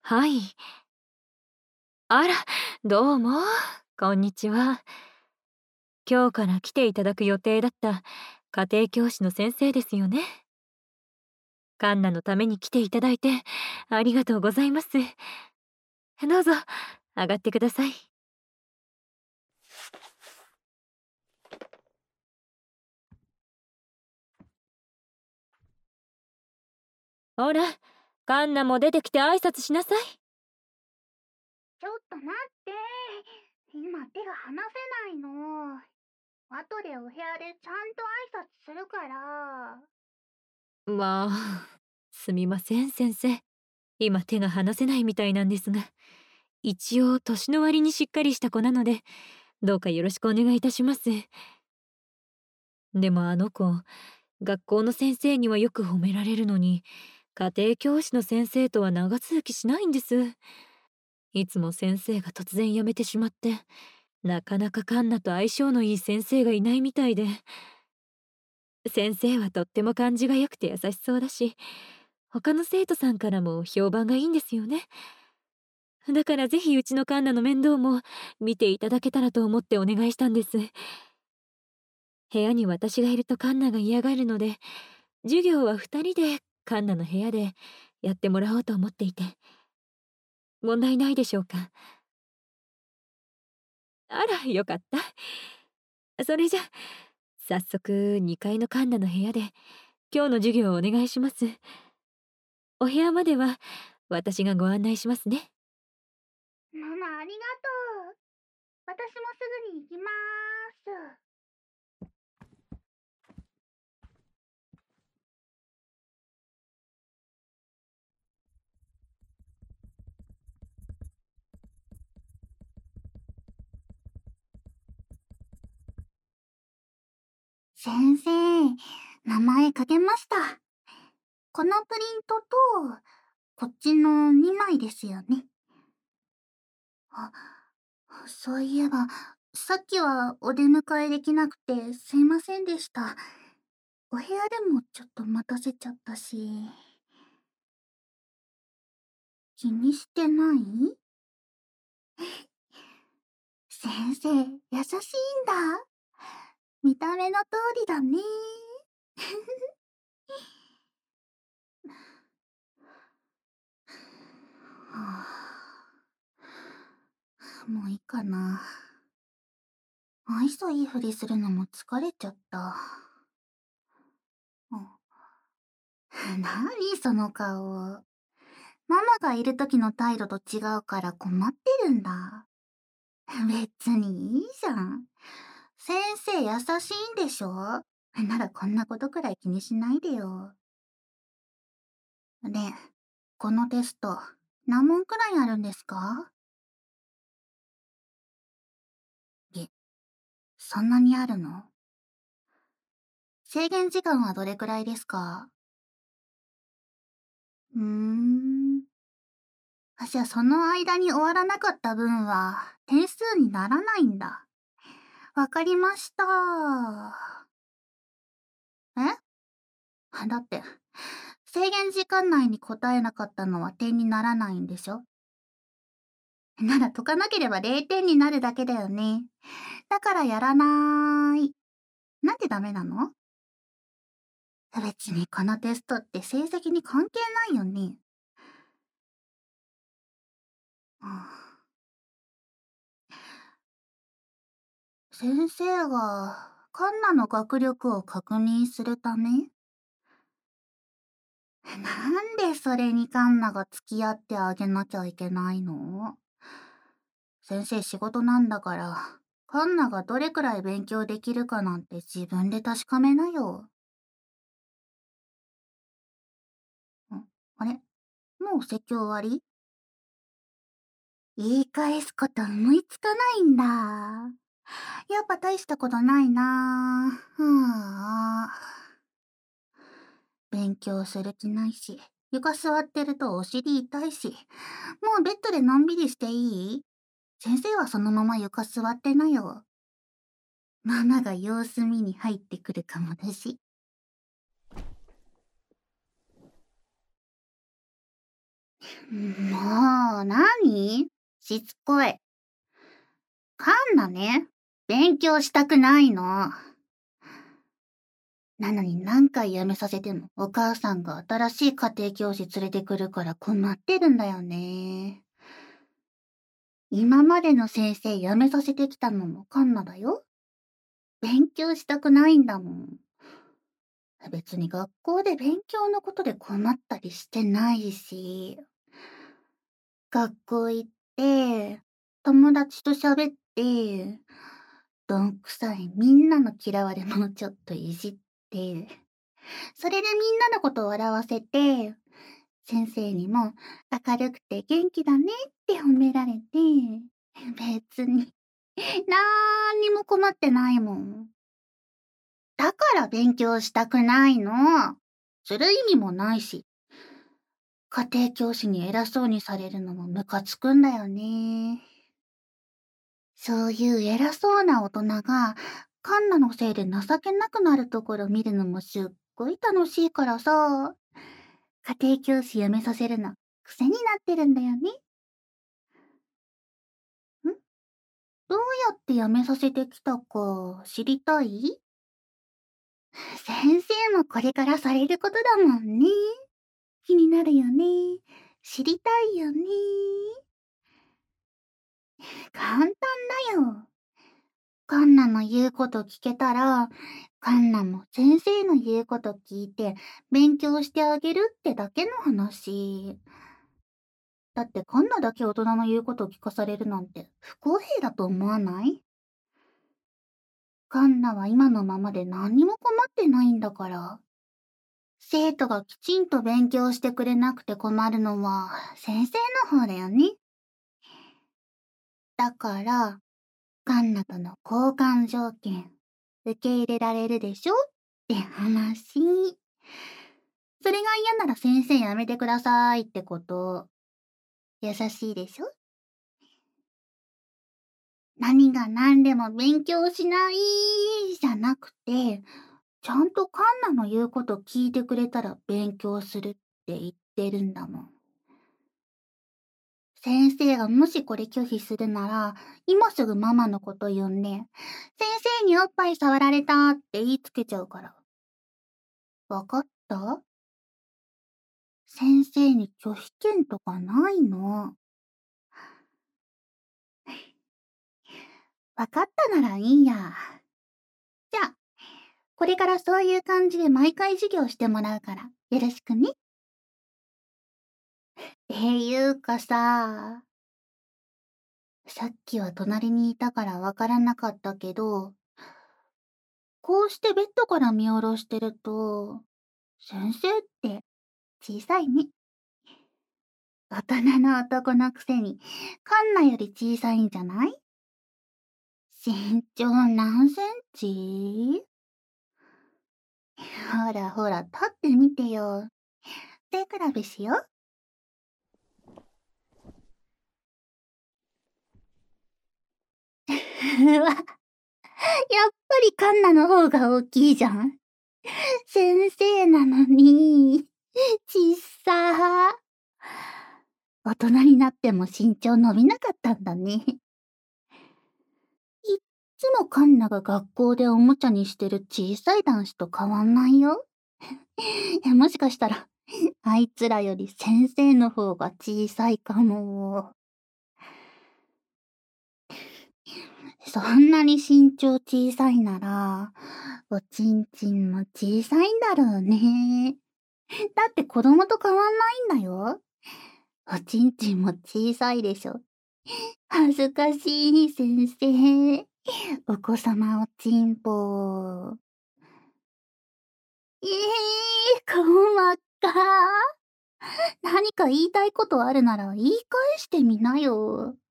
はい。あら、どうも、こんにちは。今日から来ていただく予定だった家庭教師の先生ですよね。カンナのために来ていただいてありがとうございます。どうぞ、上がってください。ほら、カンナも出てきて挨拶しなさい。 ちょっと待って。今手が離せないの。後でお部屋でちゃんと挨拶するから。 まあ、すみません、先生。今手が離せないみたいなんですが、一応年の割にしっかりした子なので、どうかよろしくお願いいたします。でもあの子、学校の先生にはよく褒められるのに、家庭教師の先生とは長続きしないんです。いつも先生が突然辞めてしまって、なかなかカンナと相性のいい先生がいないみたいで。先生はとっても感じが良くて優しそうだし、他の生徒さんからも評判がいいんですよね。だからぜひうちのカンナの面倒も見ていただけたらと思ってお願いしたんです。部屋に私がいるとカンナが嫌がるので、授業は2人でカンナの部屋でやってもらおうと思っていて、問題ないでしょうか？あら、よかった。それじゃ、早速2階のカンナの部屋で今日の授業をお願いします。お部屋までは私がご案内しますね。 ママありがとう。私もすぐに行きまーす。先生、名前書けました。このプリントと、こっちの2枚ですよね。あ、そういえば、さっきはお出迎えできなくてすいませんでした。お部屋でもちょっと待たせちゃったし。気にしてない？先生、優しいんだ。見た目の通りだね。はあ、もういいかな。愛想いいふりするのも疲れちゃった。なにその顔。ママがいる時の態度と違うから困ってるんだ。別にいいじゃん。先生優しいんでしょ？ならこんなことくらい気にしないでよ。で、このテスト、何問くらいあるんですか？そんなにあるの？制限時間はどれくらいですか？うーん。じゃあその間に終わらなかった分は点数にならないんだ。わかりました。え？だって、制限時間内に答えなかったのは点にならないんでしょ？なら解かなければ0点になるだけだよね。だからやらなーい。なんでダメなの？別にこのテストって成績に関係ないよね。うん、先生がカンナの学力を確認するため？なんでそれにカンナが付き合ってあげなきゃいけないの？先生仕事なんだから、カンナがどれくらい勉強できるかなんて自分で確かめなよ。あれ、もうお説教終わり？言い返すこと思いつかないんだ。やっぱ大したことないな。はあ。勉強する気ないし、床座ってるとお尻痛いし、もうベッドでのんびりしていい？先生はそのまま床座ってなよ。ママが様子見に入ってくるかもだし。 もう、しつこい。カンナね、勉強したくないの。なのに何回辞めさせてもお母さんが新しい家庭教師連れてくるから困ってるんだよね。今までの先生辞めさせてきたのもカンナだよ。勉強したくないんだもん。別に学校で勉強のことで困ったりしてないし、学校行って、友達と喋って、どんくさいみんなの嫌われ者ちょっといじって、それでみんなのことを笑わせて、先生にも明るくて元気だねって褒められて、別になんにも困ってないもん。だから勉強したくないの。する意味もないし。家庭教師に偉そうにされるのもムカつくんだよね。そういう偉そうな大人が、カンナのせいで情けなくなるところ見るのもすっごい楽しいからさ。家庭教師辞めさせるの癖になってるんだよね。どうやって辞めさせてきたか知りたい？先生もこれからされることだもんね。気になるよね。知りたいよね。簡単だよ。カンナの言うこと聞けたら、カンナも先生の言うこと聞いて勉強してあげるってだけの話。だってカンナだけ大人の言うこと聞かされるなんて不公平だと思わない？カンナは今のままで何にも困ってないんだから。生徒がきちんと勉強してくれなくて困るのは先生の方だよね。だから、カンナとの交換条件、受け入れられるでしょって話。それが嫌なら先生やめてくださいってこと。優しいでしょ？何が何でも勉強しないじゃなくて、ちゃんとカンナの言うこと聞いてくれたら勉強するって言ってるんだもん。先生がもしこれ拒否するなら、今すぐママのこと呼んで、先生におっぱい触られたって言いつけちゃうから。わかった？先生に拒否権とかないの。わかったならいいや。じゃあ、これからそういう感じで毎回授業してもらうから、よろしくね。いうかさ、さっきは隣にいたからわからなかったけど、こうしてベッドから見下ろしてると、先生って小さいね。大人の男のくせに、カンナより小さいんじゃない？身長何センチ？ほらほら、立ってみてよ。手比べしよう。うわ、やっぱりカンナの方が大きいじゃん。先生なのに、ちっさー。大人になっても身長伸びなかったんだね。いっつもカンナが学校でおもちゃにしてる小さい男子と変わんないよ。もしかしたら、あいつらより先生の方が小さいかも。そんなに身長小さいなら、おちんちんも小さいんだろうね。だって子供と変わんないんだよ。おちんちんも小さいでしょ。恥ずかしい先生。お子様おちんぽ。細か。何か言いたいことあるなら言い返してみなよ。